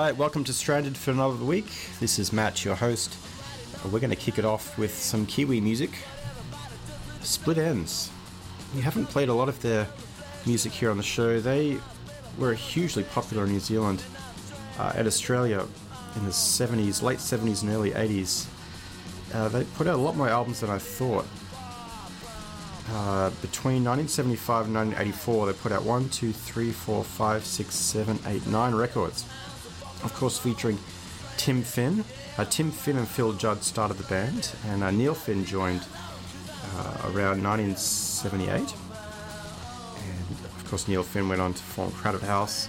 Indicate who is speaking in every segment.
Speaker 1: right, welcome to Stranded for another week. This is Matt, your host. We're going to kick it off with some Kiwi music. Split Enz. We haven't played a lot of their music here on the show. They were hugely popular in New Zealand and Australia in the 70s, late 70s and early 80s. They put out a lot more albums than I thought. Between 1975 and 1984, they put out 9 records. Of course, featuring Tim Finn. Tim Finn and Phil Judd started the band, and Neil Finn joined around 1978. And of course, Neil Finn went on to form Crowded House.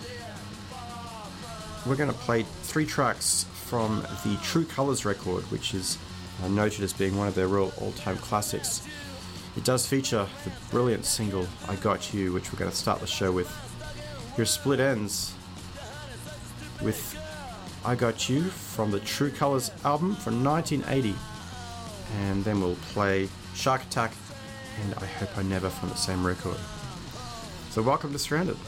Speaker 1: We're going to play 3 tracks from the True Colours record, which is noted as being one of their real all-time classics. It does feature the brilliant single I Got You, which we're going to start the show with. Here's Split Enz with I Got You from the True Colours album from 1980. And then we'll play Shark Attack and I Hope I Never from the same record. So welcome to Stranded.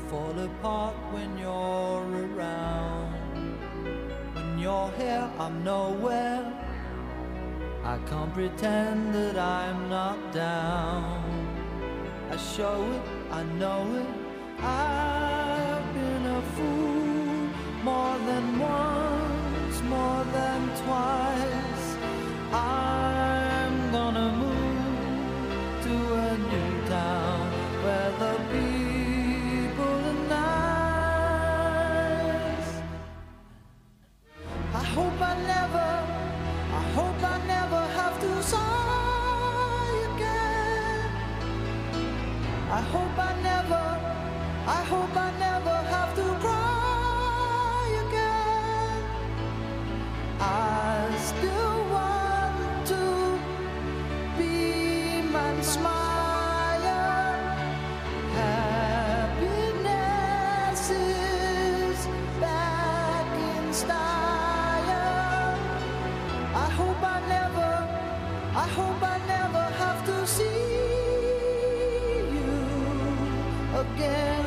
Speaker 2: fall apart when you're around. When you're here, I'm nowhere. I can't pretend that I'm not down. I show it, I know it. I've been a fool more than once, more than twice. I'm gonna move to a new town where the people are nice. I hope I never have to sigh again. I hope I never have to cry again. I still want to be my smiler. Happiness is back in style. I hope I never have to see you again.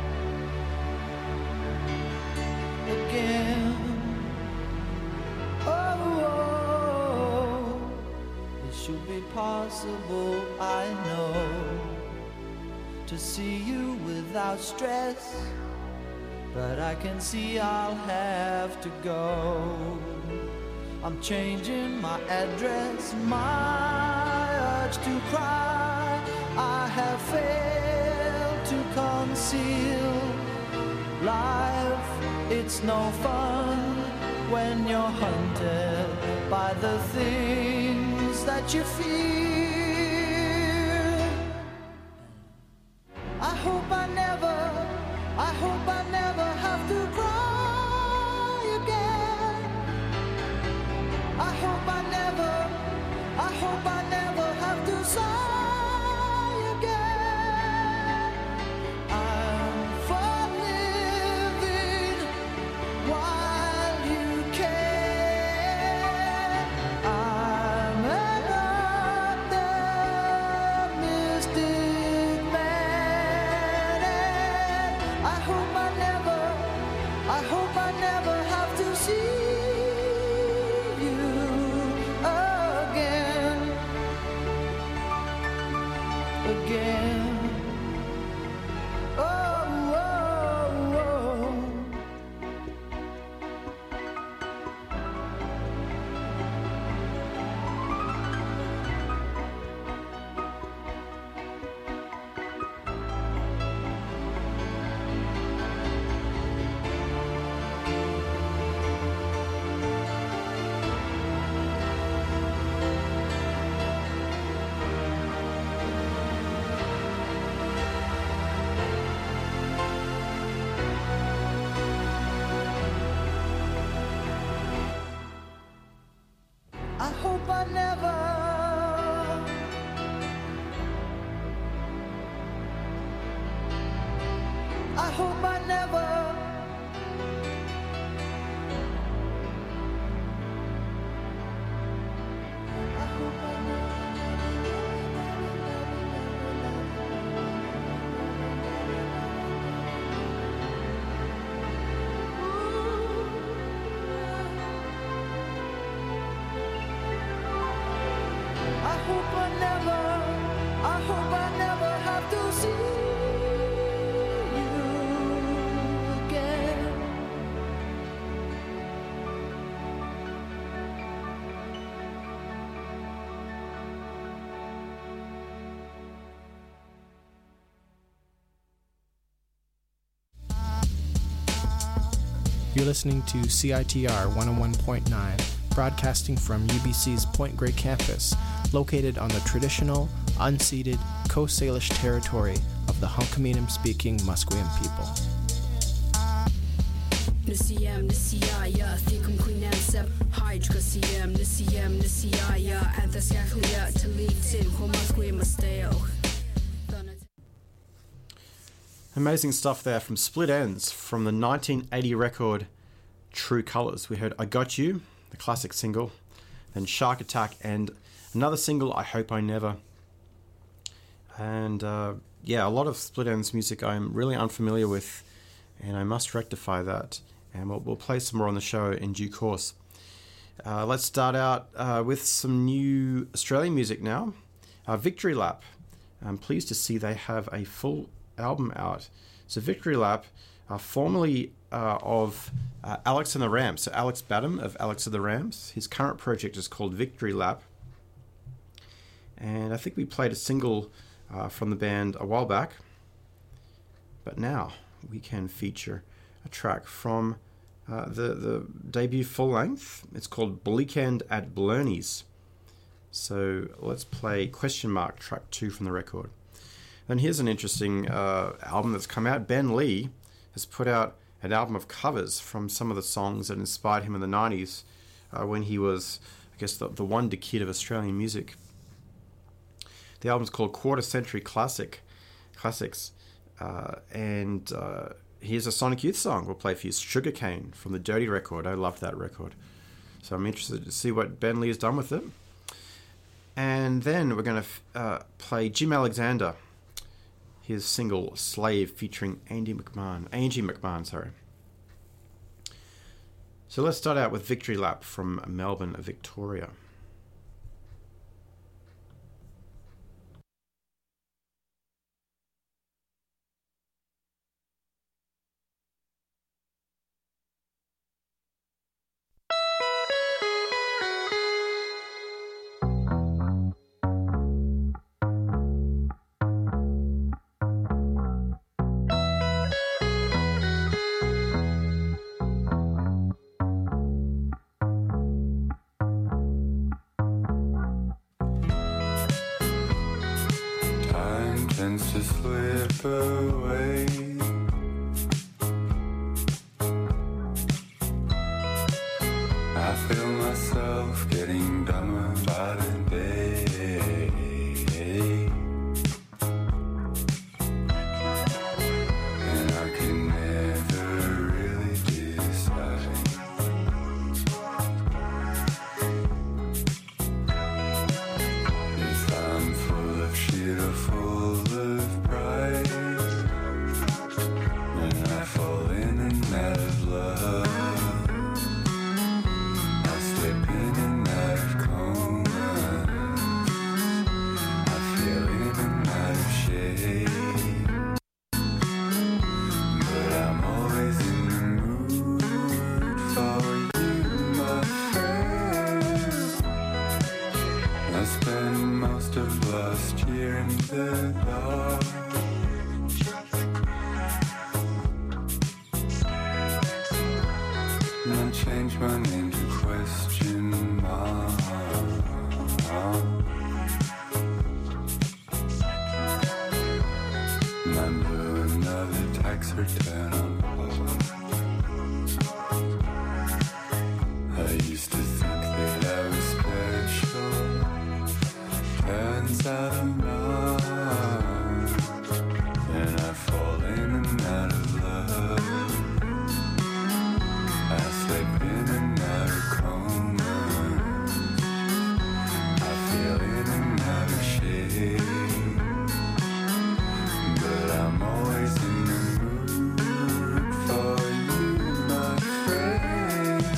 Speaker 2: Oh, it should be possible, I know, to see you without stress, but I can see I'll have to go. I'm changing my address, my urge to cry I have failed to conceal. Life, it's no fun when you're hunted by the things that you feel. I hope I never have to cry again. I hope I never have to sigh again. I'm for living while you can. I'm an optimistic man, and I hope I never have to see you again. Oh, oh, oh. I hope I never. I hope I never. I hope I hope I never have to see you again.
Speaker 3: You're listening to CITR 101.9, broadcasting from UBC's Point Grey campus, located on the traditional, unceded Coast Salish territory of the Hunkaminam-speaking Musqueam people.
Speaker 1: Amazing stuff there from Split Ends from the 1980 record True Colors. We heard I Got You, the classic single, then Shark Attack and another single, I Hope I Never. And yeah, a lot of Split Enz music I'm really unfamiliar with, and I must rectify that. And we'll play some more on the show in due course. Let's start out with some new Australian music now. Victory Lap. I'm pleased to see they have a full album out. So Victory Lap, formerly of Alex and the Rams. So Alex Badham of Alex and the Rams. His current project is called Victory Lap. And I think we played a single from the band a while back. But now we can feature a track from the debut full length. It's called Bleakend at Blernies. So let's play Question Mark track 2 from the record. And here's an interesting album that's come out. Ben Lee has put out an album of covers from some of the songs that inspired him in the 90s when he was, I guess, the wonder kid of Australian music. The album's called Quarter Century Classics. And here's a Sonic Youth song we'll play for you, Sugarcane, from the Dirty record. I loved that record. So I'm interested to see what Ben Lee has done with it. And then we're going to play Jim Alexander, his single Slave, featuring Angie McMahon, sorry. So let's start out with Victory Lap from Melbourne, Victoria.
Speaker 4: To slip away, I feel myself getting dumber by the day, and I can never really decide if I'm full of shit or full of pride, and I fall in and out of love. I slip in and out of coma. I feel in and out of shade, but I'm always in the mood for you, my friend. I spent most of last year in the dark. And I changed my name to Question Mark. And I blew another tax return on pause. I used to think that I was special. Turns out I'm not. And I fall in and out of love. I slip in and out of coma. I feel in and out of shade, but I'm always in the mood for you, my friend.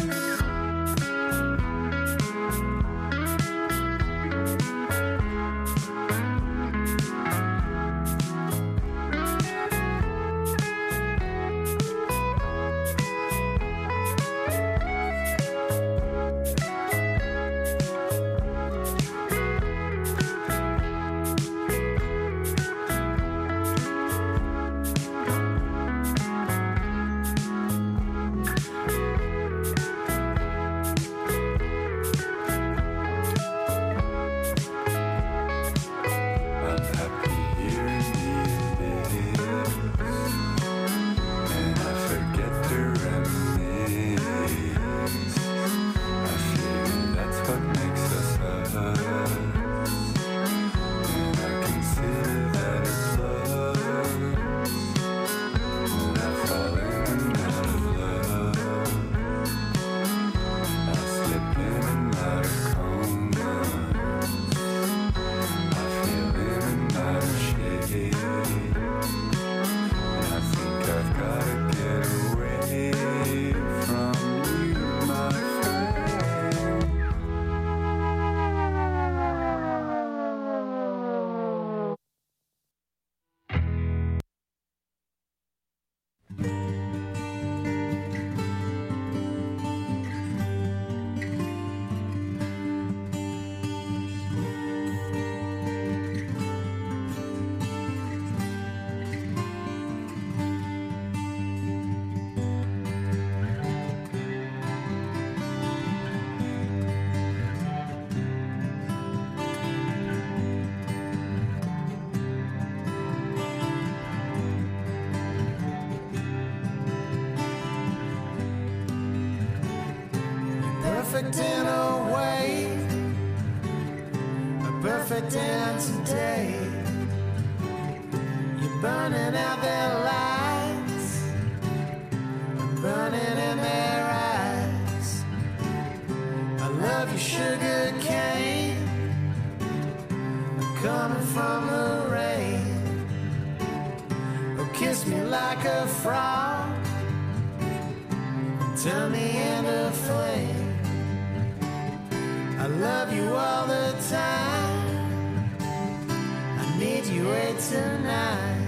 Speaker 2: confident today. You're burning out their lights, burning in their eyes. I love you, sugar cane, coming from the rain. Oh, kiss me like a frog, turn me into flame. I love you all the time, I need you 8 tonight.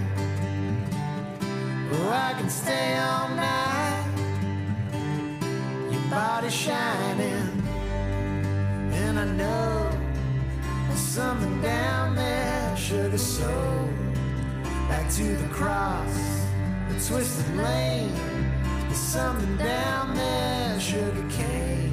Speaker 2: Oh, I can stay all night, your body shining. And I know there's something down there, sugar soul. Back to the cross, the twisted lane. There's something down there, sugar cane.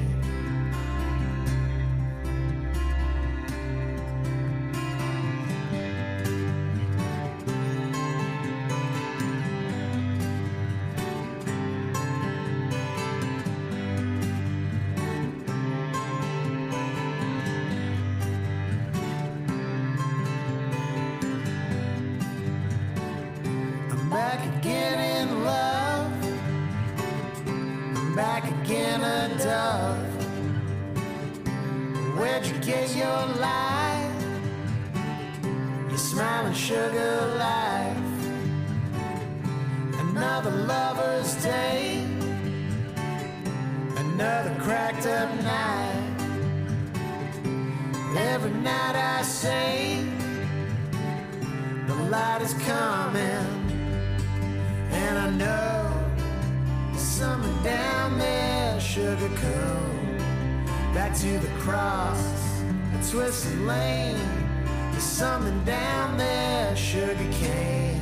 Speaker 2: Where'd you get your life? Your smiling sugar life. Another lover's day, another cracked up night. Every night I say the light is coming, and I know there's something down there, sugar coat. Back to the cross, a twisted lane. There's something down there, sugar cane.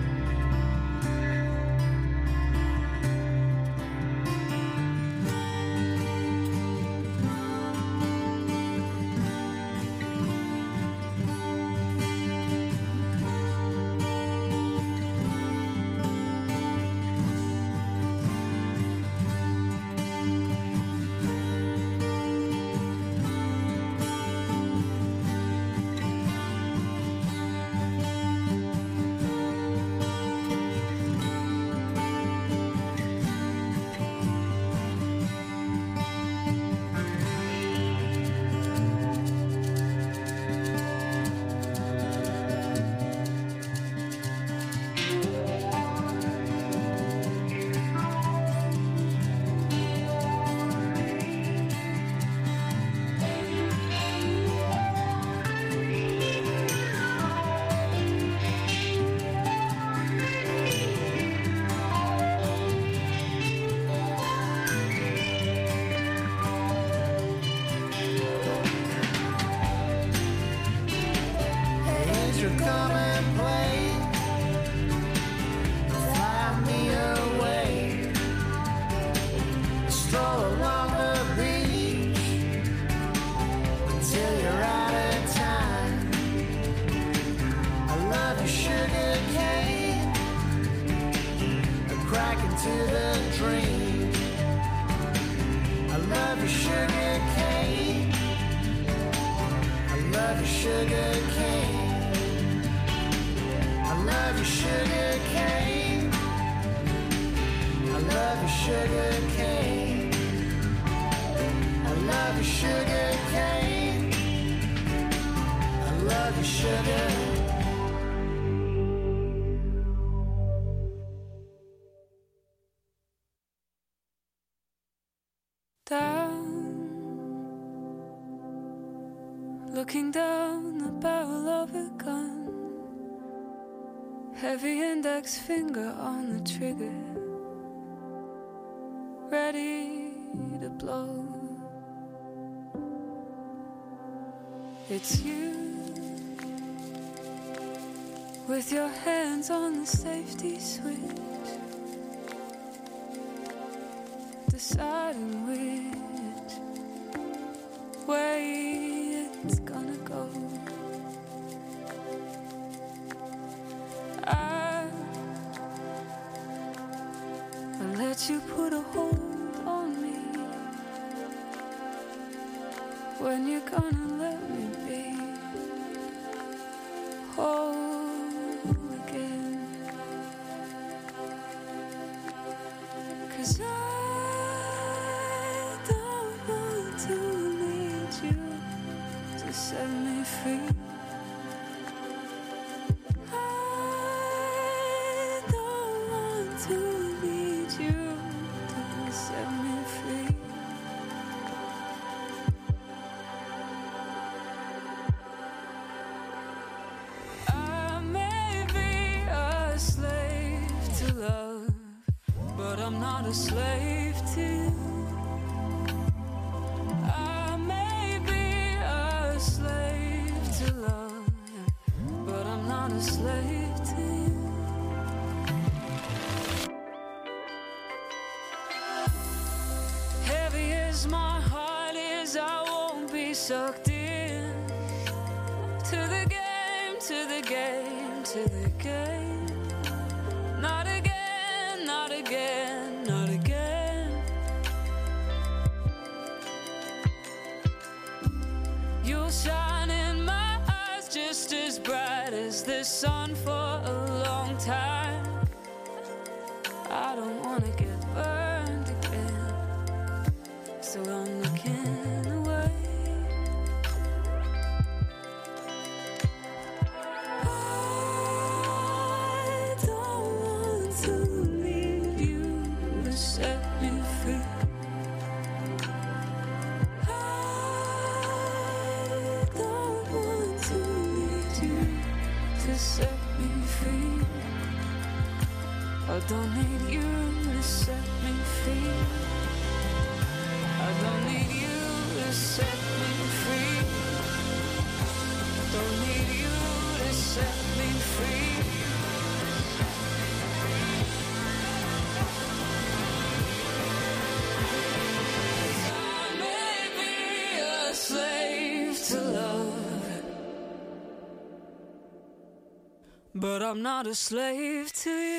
Speaker 5: Looking down the barrel of a gun, heavy index finger on the trigger, ready to blow. It's you, with your hands on the safety switch, deciding which way it's gonna go. I let you put a hold on me. When you're gonna let me be, set me free. I don't want to need you to set me free. I may be a slave to love, but I'm not a slave to you. I may be a slave to love, but I'm not a slave to you. Heavy as my heart is, I won't be sucked in to the game, to the game, to the game. Not again, not again, not again. You'll shine in my eyes just as bright as the sun for a long time. I don't wanna get burned again, so I'm looking away. I don't want to leave you to set me free. I don't want to leave you to set me free. I don't need you to set me free. I don't need you to set me free. Don't need you to set me free. I may be a slave to love, but I'm not a slave to you.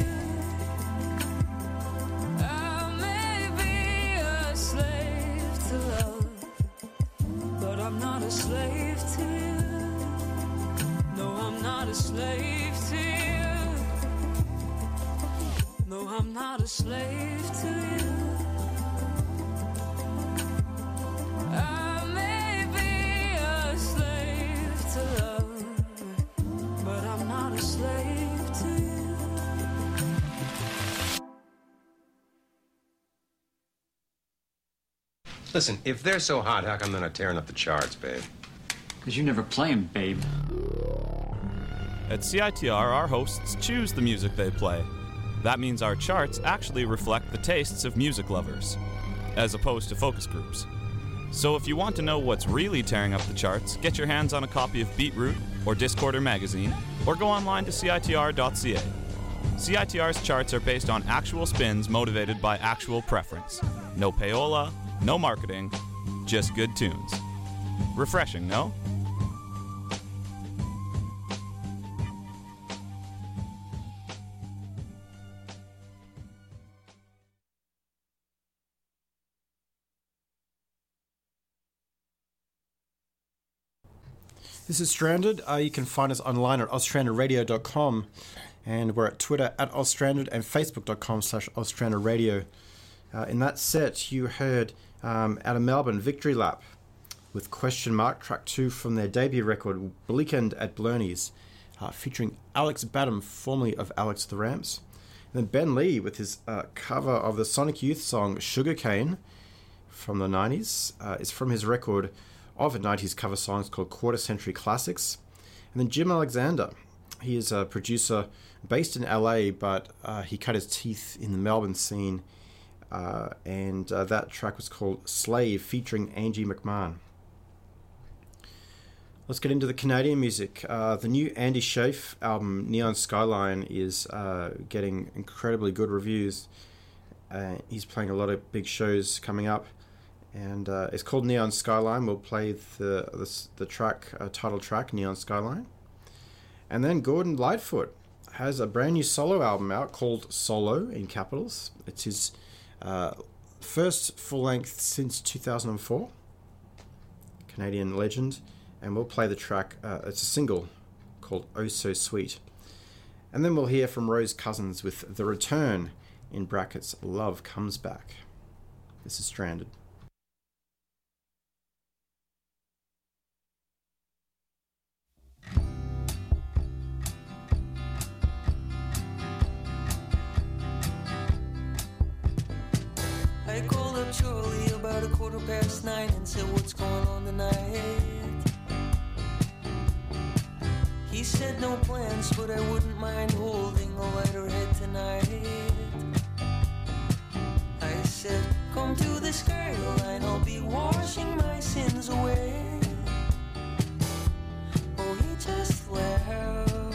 Speaker 5: I may be a slave to love, but I'm not a slave to you. No, I'm not a slave to you. No, I'm not a slave to you. I may be a slave to love, but I'm not a slave to you.
Speaker 6: Listen, if they're so hot, how come they're not tearing up the charts, babe?
Speaker 7: Because you never play 'em, babe.
Speaker 8: At CITR, our hosts choose the music they play. That means our charts actually reflect the tastes of music lovers, as opposed to focus groups. So if you want to know what's really tearing up the charts, get your hands on a copy of Beatroot or Discorder magazine, or go online to CITR.ca. CITR's charts are based on actual spins motivated by actual preference. No payola, no marketing, just good tunes. Refreshing, no?
Speaker 1: This is Stranded. You can find us online at ozstrandedradio.com, and we're at Twitter at ozstranded and facebook.com/ozstrandedradio. In that set, you heard out of Melbourne, Victory Lap with Question Mark, track 2 from their debut record, Bleakend at Blerneys, featuring Alex Badham, formerly of Alex the Ramps. And then Ben Lee with his cover of the Sonic Youth song Sugarcane from the 90s. It's from his record of 90s cover songs called Quarter Century Classics. And then Jim Alexander. He is a producer based in LA, but he cut his teeth in the Melbourne scene. And that track was called Slave, featuring Angie McMahon. Let's get into the Canadian music. The new Andy Schaaf album, Neon Skyline, is getting incredibly good reviews. He's playing a lot of big shows coming up. And it's called Neon Skyline. We'll play the track, title track, Neon Skyline. And then Gordon Lightfoot has a brand new solo album out called Solo, in capitals. It's his first full-length since 2004. Canadian legend. And we'll play the track, it's a single called Oh So Sweet. And then we'll hear from Rose Cousins with The Return, in brackets, Love Comes Back. This is Stranded.
Speaker 9: Charlie about 9:15 and said, what's going on tonight? He said no plans, but I wouldn't mind holding a lighter head tonight. I said, come to the skyline, I'll be washing my sins away. Oh, he just laughed,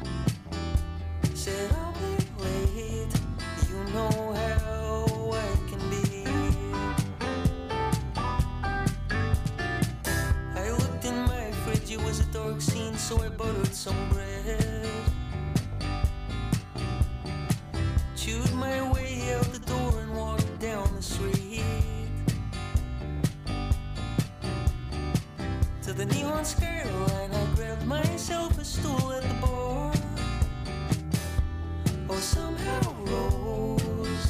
Speaker 9: said I'll be late, you know how I can be. I looked in my fridge, it was a dark scene, so I buttered some bread. Chewed my way out the door and walked down the street to the neon skyline. I grabbed myself a stool at the bar. Oh, somehow Rose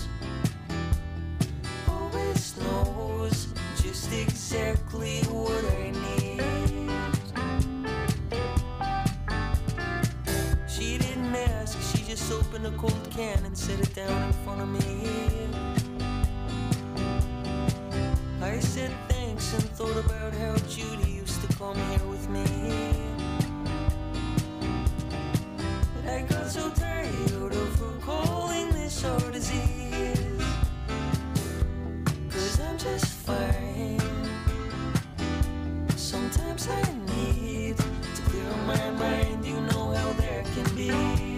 Speaker 9: always knows just exactly what I need. She didn't ask, she just opened a cold can and set it down in front of me. I said thanks and thought about how Judy used to come here with me. But I got so tired of her calling this our disease, 'cause I'm just fine. Sometimes I need to clear my mind, you know how that can be.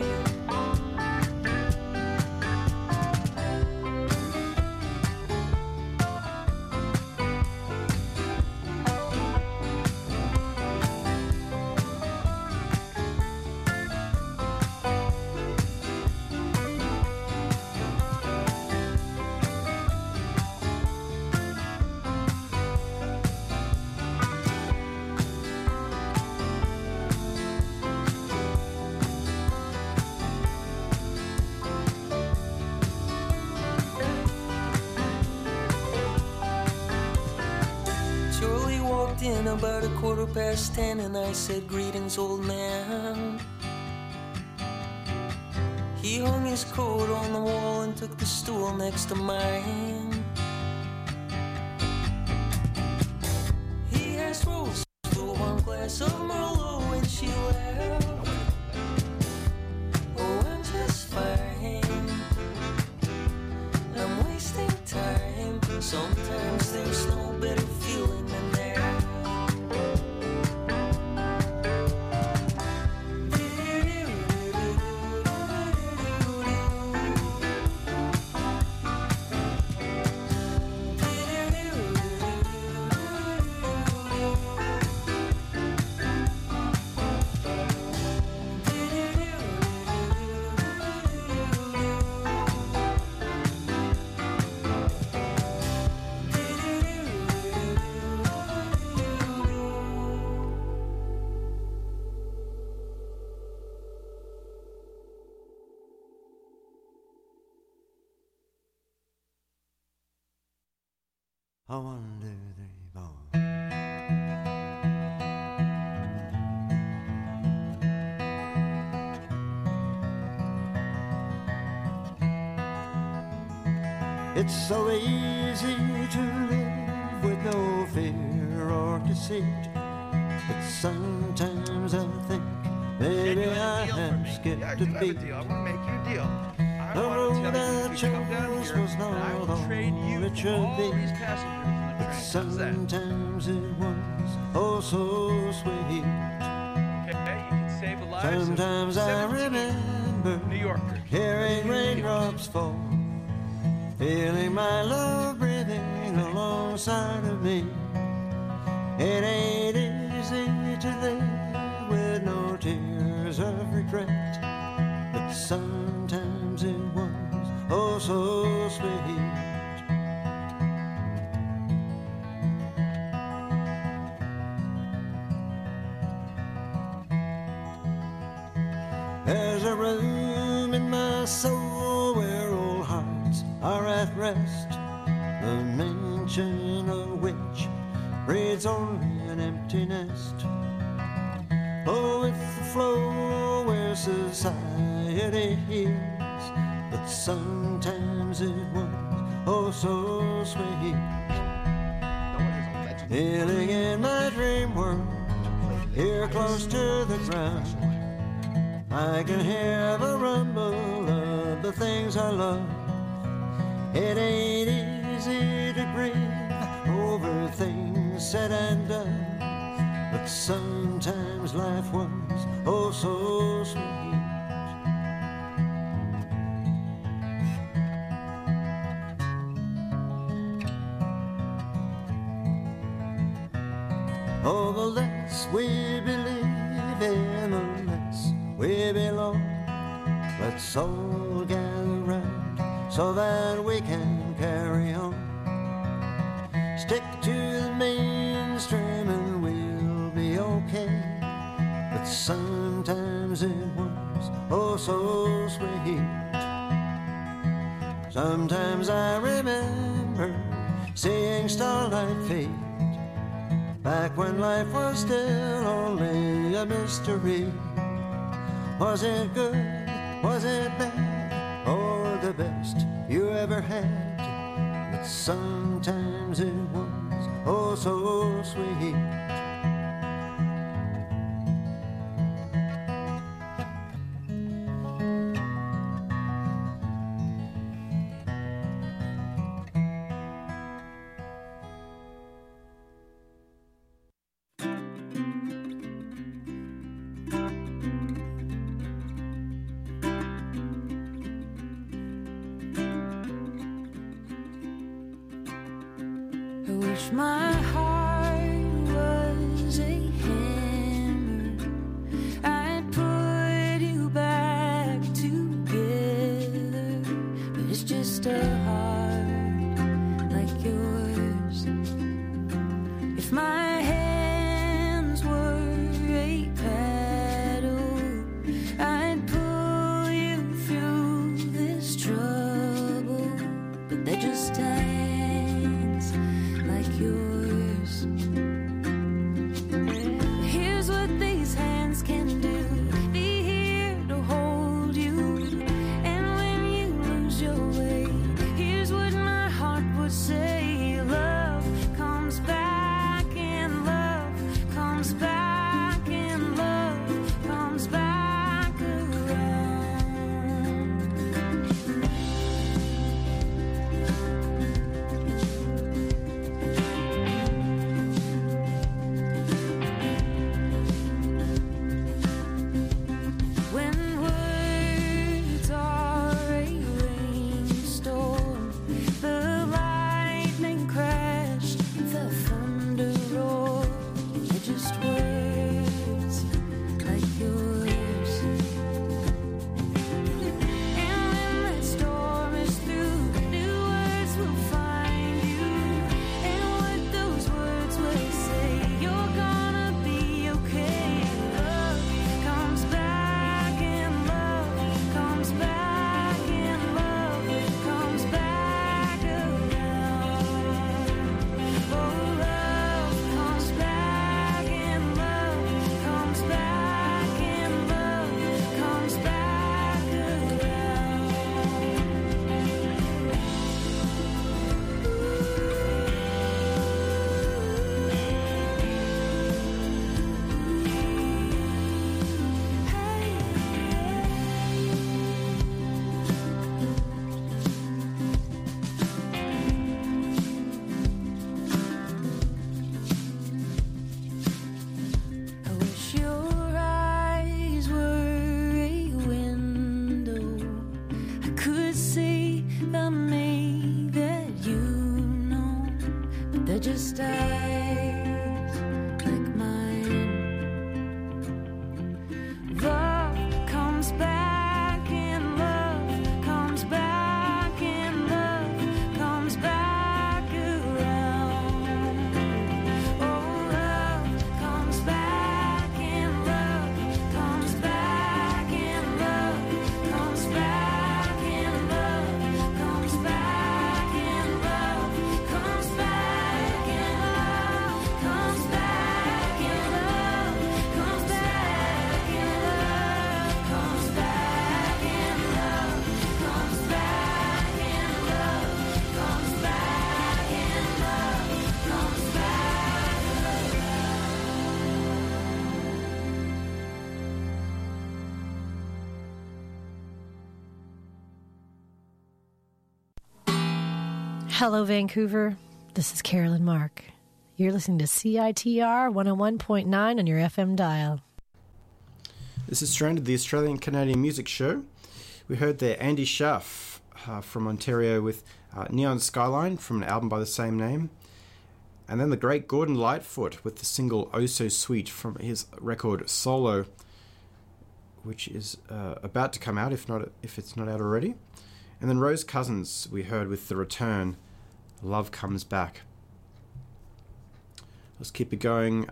Speaker 9: In about 10:15 and I said, greetings, old man. He hung his coat on the wall and took the stool next to mine. He asked Rose for one glass of Merlot and she laughed. Oh, I'm just fine, I'm wasting time. Sometimes there's no better feeling than that.
Speaker 2: Oh, 1, 2, 3, 4. It's so easy to live with no fear or deceit, but sometimes I think maybe I have skipped a beat.
Speaker 10: I want to make you a deal.
Speaker 2: The road I chose was not all it should be, but sometimes it was oh so sweet. Sometimes I remember hearing raindrops fall, feeling my love breathing alongside of me. It ain't easy to live with no tears of regret, but sometimes it was oh so sweet. There's a room in my soul where old hearts are at rest, the mention of which breeds only an empty nest. Oh, it's the flow where society hears, but sometimes it was oh so sweet. Kneeling in my dream world, here close to the ground, I can hear the rumble of the things I love. It ain't easy to grieve over things said and done, but sometimes life was oh so sweet. Oh, the less we believe in, the less we belong. Let's all gather round so that we can carry on. Stick to the mainstream and we'll be okay. But sometimes it was oh so sweet. Sometimes I remember seeing starlight fade, back when life was still only a mystery. Was it good? Was it bad? Or the best you ever had? But sometimes it was oh so sweet.
Speaker 5: My heart was a hammer, I'd put you back together, but it's just a heart like yours. If my hands were a paddle, I'd pull you through this trouble, but they're just hands like yours.
Speaker 10: Hello, Vancouver. This is Carolyn Mark. You're listening to CITR 101.9 on your FM dial.
Speaker 1: This is Stranded, the Australian-Canadian music show. We heard there Andy Schaff from Ontario with Neon Skyline from an album by the same name. And then the great Gordon Lightfoot with the single Oh So Sweet from his record Solo, which is about to come out if it's not out already. And then Rose Cousins we heard with The Return, Love Comes Back. Let's keep it going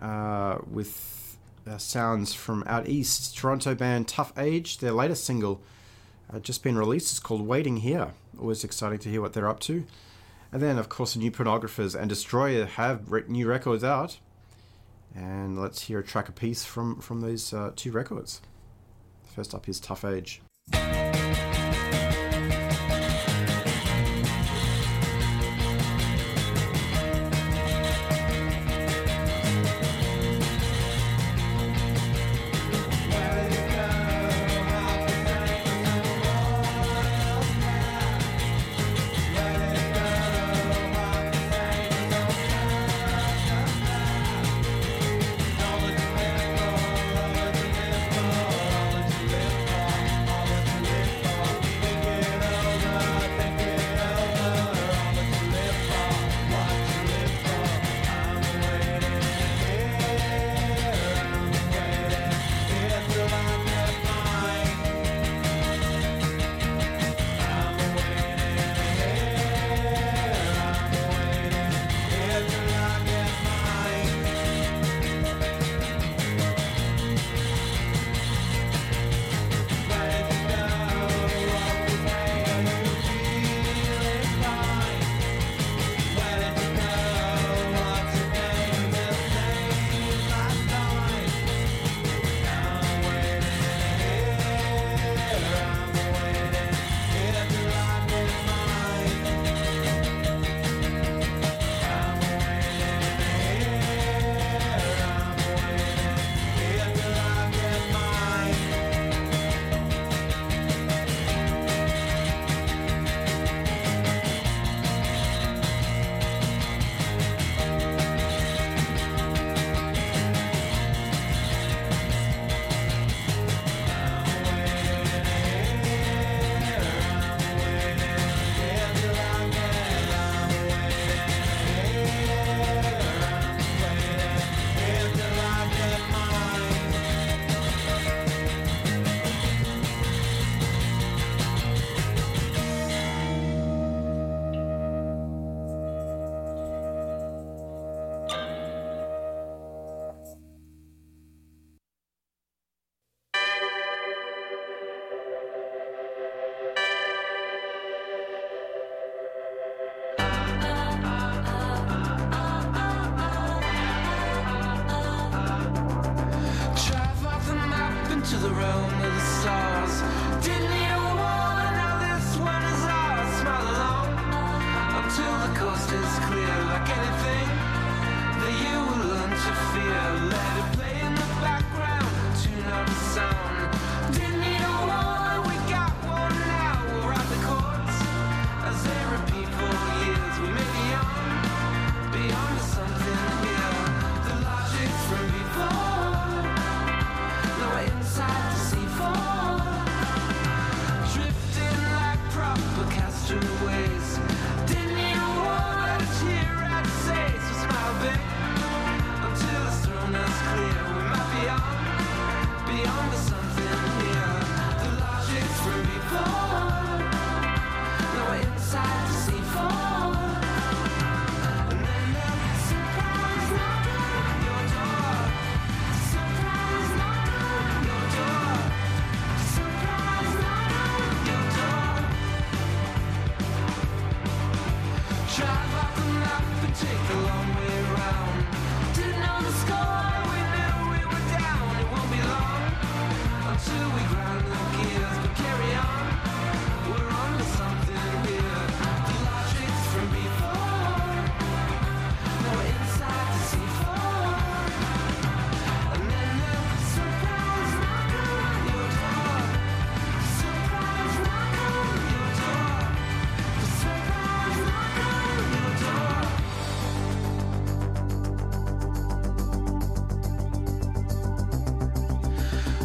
Speaker 1: with sounds from out east. Toronto band Tough Age, their latest single just been released. It's called Waiting Here. Always exciting to hear what they're up to. And then, of course, the New Pornographers and Destroyer have new records out. And let's hear a track apiece from those two records. First up is Tough Age.
Speaker 2: Inside to see for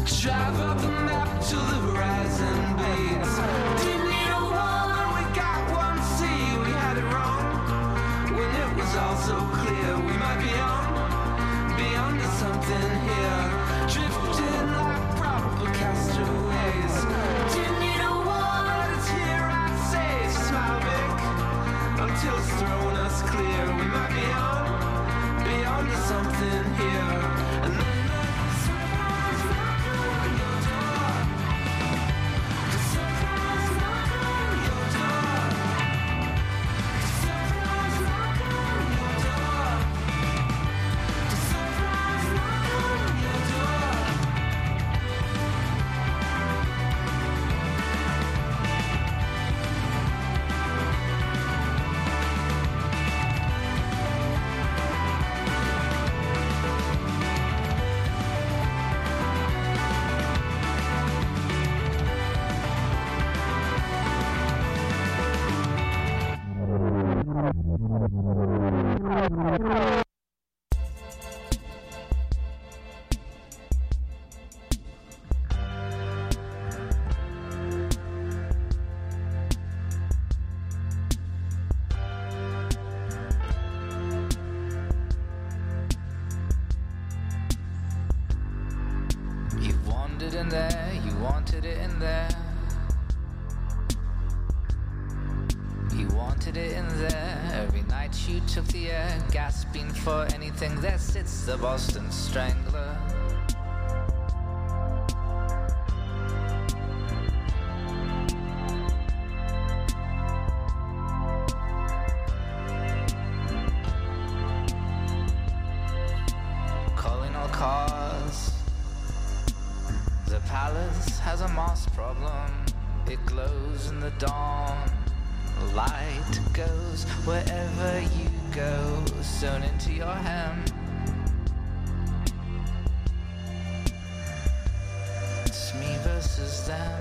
Speaker 9: Drive up the map till the horizon bleeds. Didn't need a one, we got one. See, we had it wrong when it was all so clear. We might be on to something here, drifting like probable castaways. Didn't need a one, it's here I say, smile big until it's thrown us clear. We might be on to something here, and then in there, you wanted it in there. You wanted it in there. Every night you took the air, gasping for anything. There sits the Boston Strangler. Calling all cars. The palace has a moss problem. It glows in the dawn. Light goes wherever you go, sewn into your hem. It's me versus them.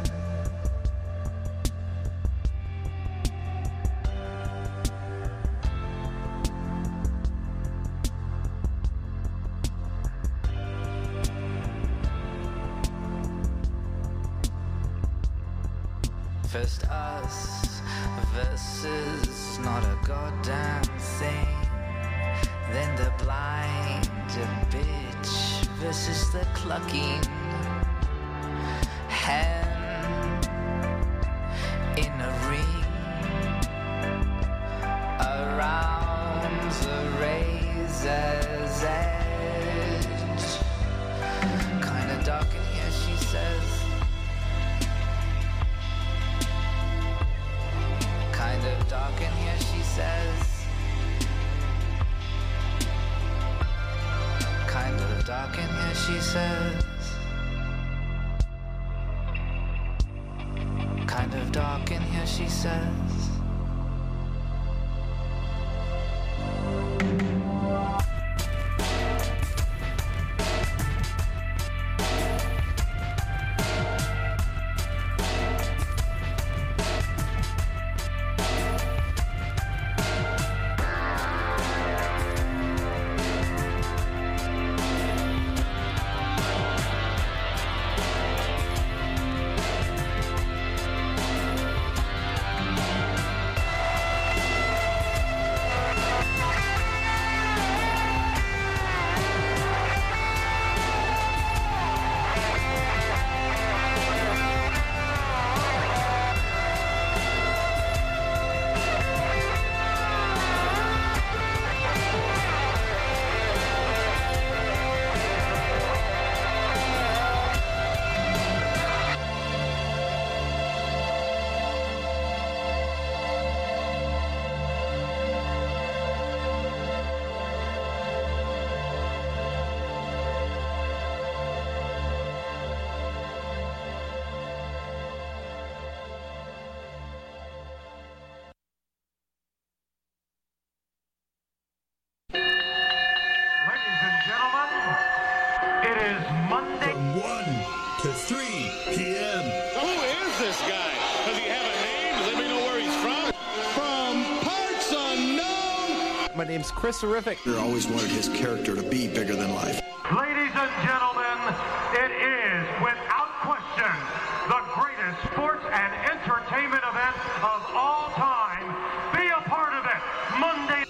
Speaker 9: First us versus not a goddamn thing. Then the blind bitch versus the clucking hen in a ring around the razor's edge. Kinda dark in here, she says. Kind of dark in here, she says. Kind of dark in here, she says. Kind of dark in here, she says.
Speaker 11: My name's Chris Horrific.
Speaker 12: I always wanted his character to be bigger than life.
Speaker 13: Ladies and gentlemen, it is with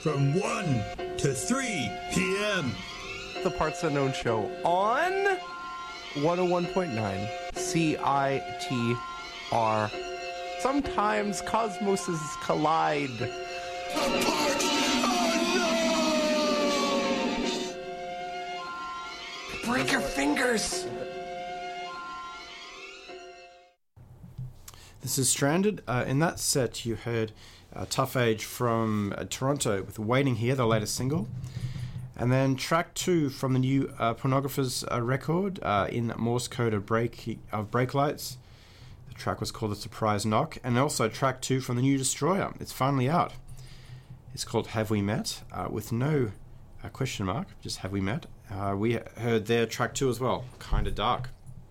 Speaker 12: from 1 to 3 p.m.
Speaker 11: The Parts Unknown Show on 101.9 CITR. Sometimes cosmoses collide. Break your fingers!
Speaker 1: This is Stranded. In that set, you heard Tough Age from Toronto with Waiting Here, the latest single. And then track 2 from the new Pornographers record, In Morse Code of Brake Lights. The track was called The Surprise Knock. And also track 2 from the new Destroyer. It's finally out. It's called Have We Met? With no question mark, just Have We Met? We heard their track 2 as well, Kinda Dark.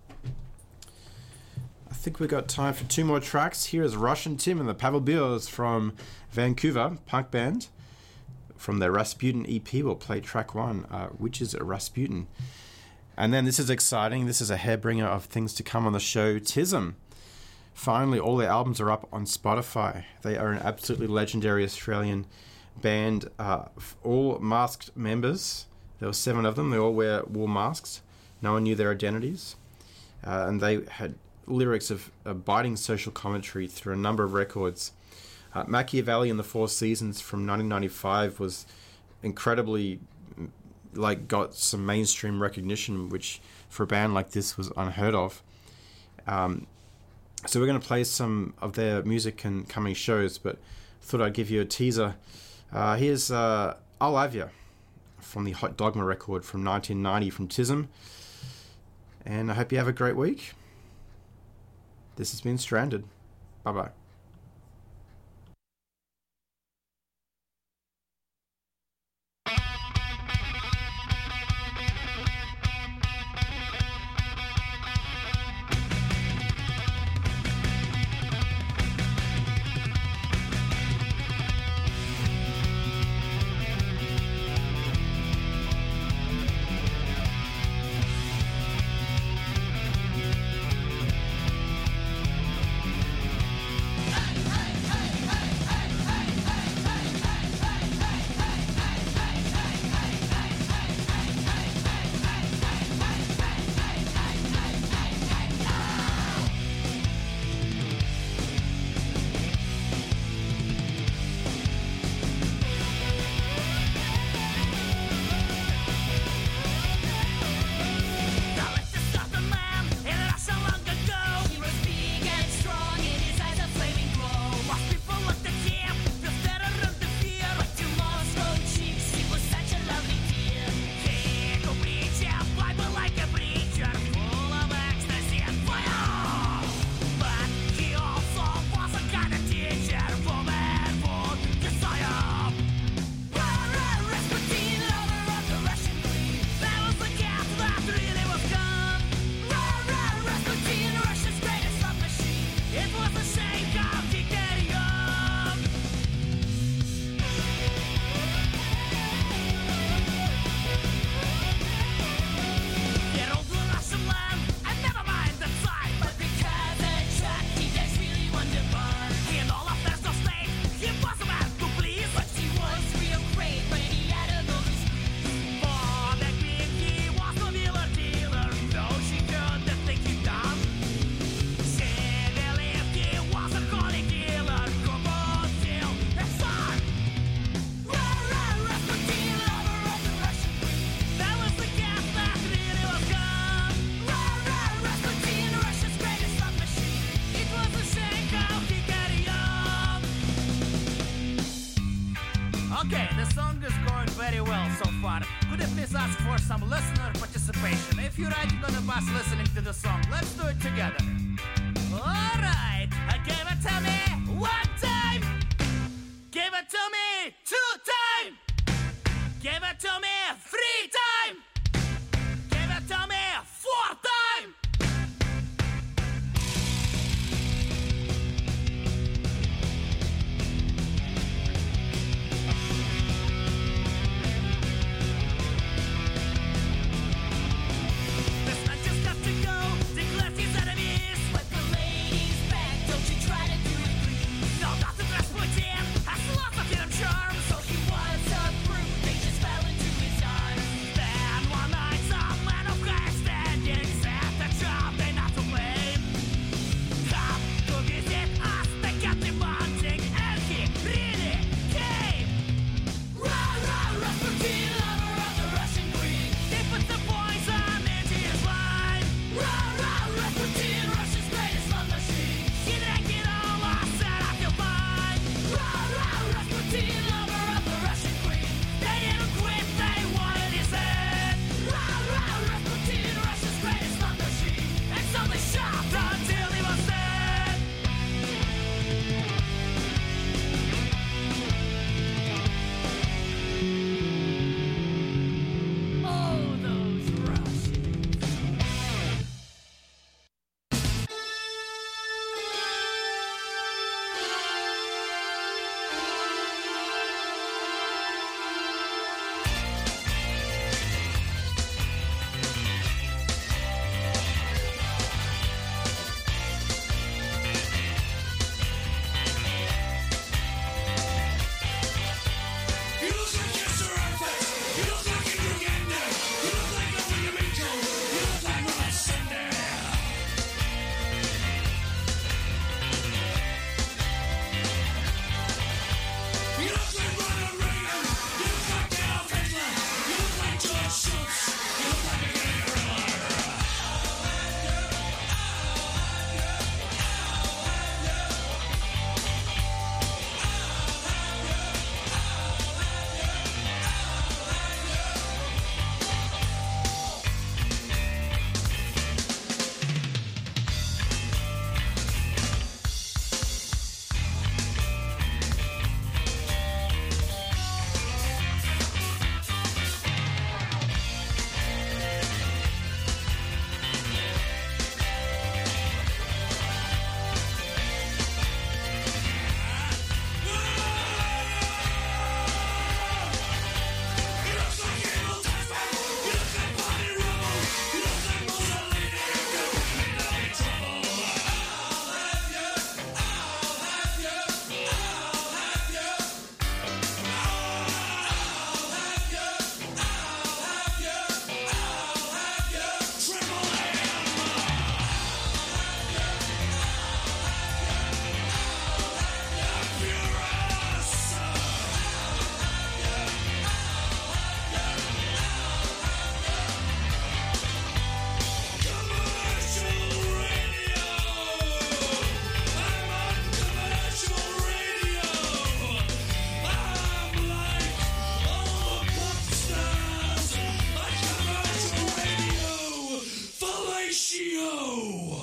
Speaker 1: I think we got time for 2 more tracks. Here is Russian Tim and the Pavel Beers from Vancouver, punk band. From their Rasputin EP, we'll play track 1, which is Rasputin. And then this is exciting. This is a hairbringer of things to come on the show. Tism. Finally, all their albums are up on Spotify. They are an absolutely legendary Australian band. All masked members. There were 7 of them. They all wore masks. No one knew their identities. And they had lyrics of biting social commentary through a number of records. Machiavelli and the Four Seasons from 1995 was incredibly, got some mainstream recognition, which for a band like this was unheard of. So we're going to play some of their music and coming shows, but thought I'd give you a teaser. Here's I'll Have Ya from the Hot Dogma record from 1990 from Tism. And I hope you have a great week. This has been Stranded. Bye-bye.
Speaker 13: Okay, the song is going very well so far. Could I please ask for some listener participation? If you're right, you're gonna bus listening to the song. Let's do it together. Alright, give it to me 1 time. Give it to me 2 time. Give it to me 3 time. Give it to me 4 time.
Speaker 2: Charm, so he was
Speaker 12: Ratio!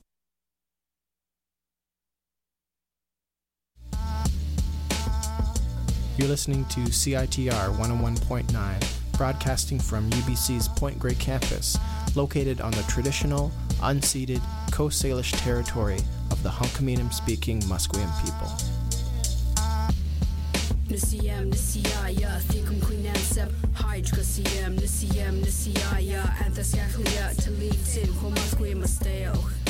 Speaker 3: You're listening to CITR 101.9, broadcasting from UBC's Point Grey campus, located on the traditional, unceded Coast Salish territory of the Hunkaminam-speaking Musqueam people.
Speaker 14: Nisiyam Nisiyaya Thikum Queenansep Hydra Nisiyam Nisiyaya Anthascaclia Talitin Homasque Masteo